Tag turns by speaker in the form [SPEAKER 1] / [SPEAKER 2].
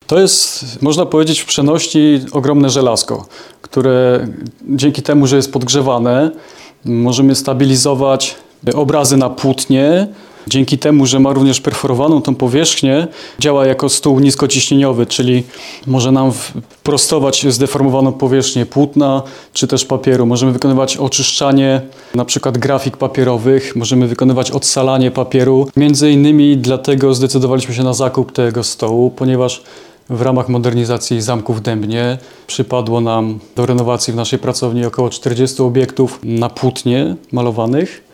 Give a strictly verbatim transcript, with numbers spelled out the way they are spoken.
[SPEAKER 1] To jest, można powiedzieć, w przenośni ogromne żelazko, które dzięki temu, że jest podgrzewane, możemy stabilizować obrazy na płótnie. Dzięki temu, że ma również perforowaną tą powierzchnię, działa jako stół niskociśnieniowy, czyli może nam prostować zdeformowaną powierzchnię płótna czy też papieru. Możemy wykonywać oczyszczanie na przykład grafik papierowych, możemy wykonywać odsalanie papieru. Między innymi dlatego zdecydowaliśmy się na zakup tego stołu, ponieważ w ramach modernizacji zamku w Dębnie przypadło nam do renowacji w naszej pracowni około czterdziestu obiektów na płótnie malowanych.